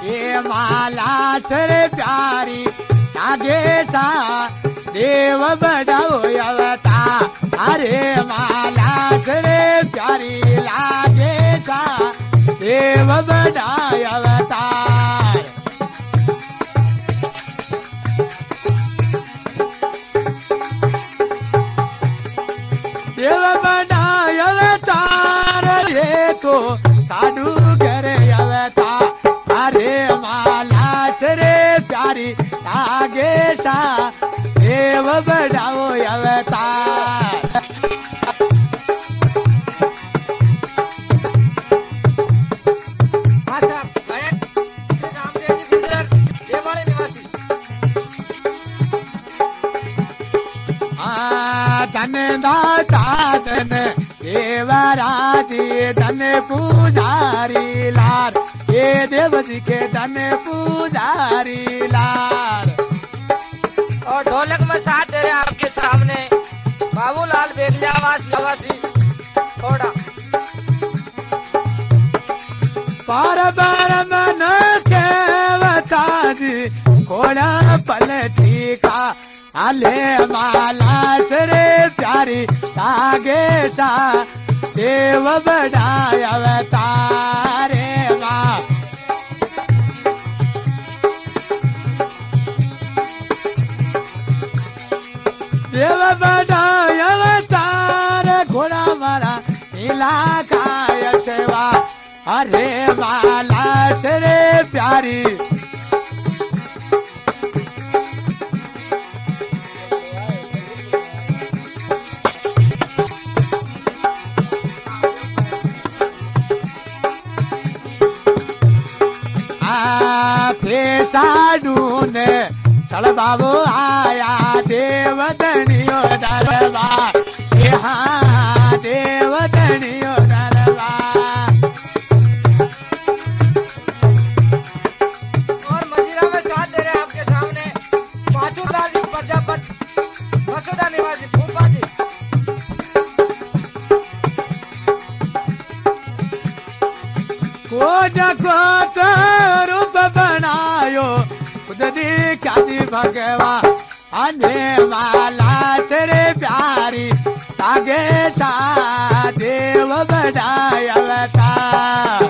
ये माला सरे प्यारी लागे सा देव बढ़ाओ अवतार। अरे माला सरे प्यारी लागे सा देव बढ़ाओ अवतार। देव बढ़ाओ अवतार ये तो साधु करे अवतार। अरे माला सरे प्यारी लागे सा देव बढ़ाओ अवतार। धन दाता धन देवराजी धन पुजारी लाल। ये देव जी के धन पुजारी लाल। और ढोलक में साथ दे रहे आपके सामने बाबूलाल बेगजावासी थोड़ा पार बार मन के बता जी घोड़ा पलटी का। अले माला सरे प्यारी लागे सा देव बढ़ाओ अवतार। माँ देव बढ़ाओ अवतार घोड़ा मारा नीला काय सेवा। अरे माला सरे प्यारी साधु ने चल बाबू आया देवधनियो दरबार। यहाँ देवधनियो दरबार। और मजीरा में साथ दे रहे आपके सामने बाजूलाल जी प्रजापति मसूदा निवासी फूफा जी। को रूप बनायो खुद देखा जी भगवान। अने माला तेरे प्यारी लागे सा देव बढ़ाओ अवतार।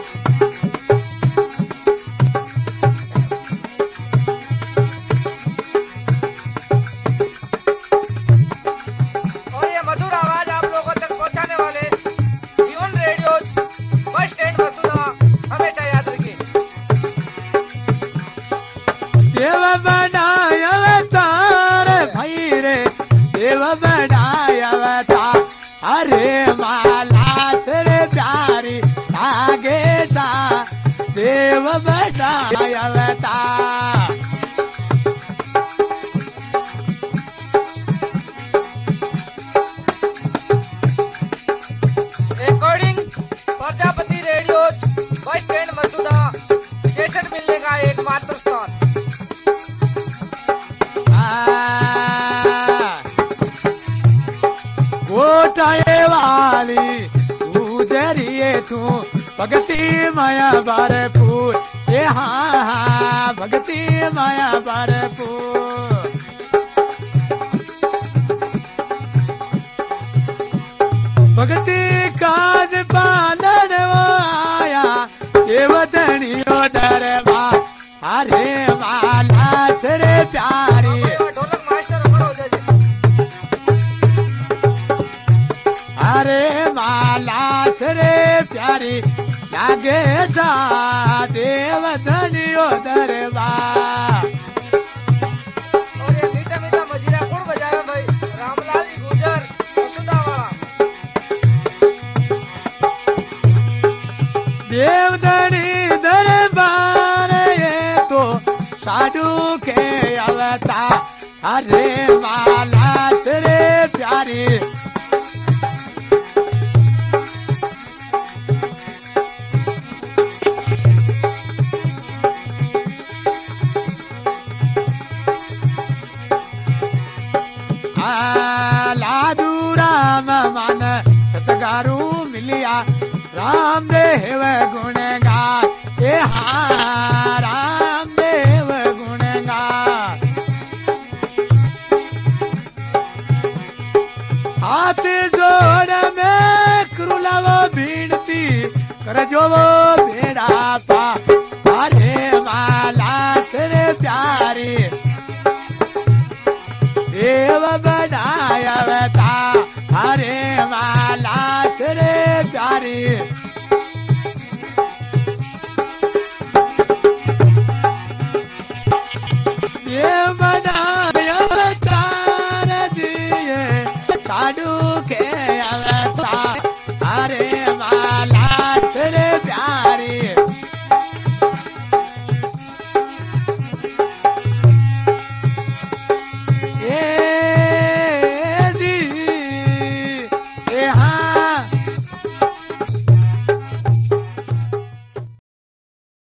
और ये मधुर आवाज आप लोगों तक पहुंचाने वाले जीवन रेडियो बस स्टैंड मसूदा हमेशा याद रखिए। देव बढ़ाओ अवतार भाई रे देव बढ़ाओ अवतार। अरे माला तेरे प्यारी लागे सा देव बढ़ाओ अवतार। Recording Prajapati radio bus stand Masuda station मिलने का एकमात्र स्थान। गोटाए वाली उजरिए तू भगती माया भरपूर। ये हाँ भगती माया भरपूर। भगती काज बांधन वो आया देवधनियो दरबार। अरे माला सरे प्यारी ढोलक मास्टर खड़ो जाइए। अरे माला सरे प्यारी लागे सा देवधनियो दरबार। और ये मीठा मीठा मजीरा कौन बजावे भाई? रामलाल जी गुजर मसूदा वाला। देवधनी दरबार ये तो साधु के अवतार। अरे माला तेरे प्यारी लादू राम मन सतगारू मिलिया राम देव गुण गाए। हाँ साडू के अवतार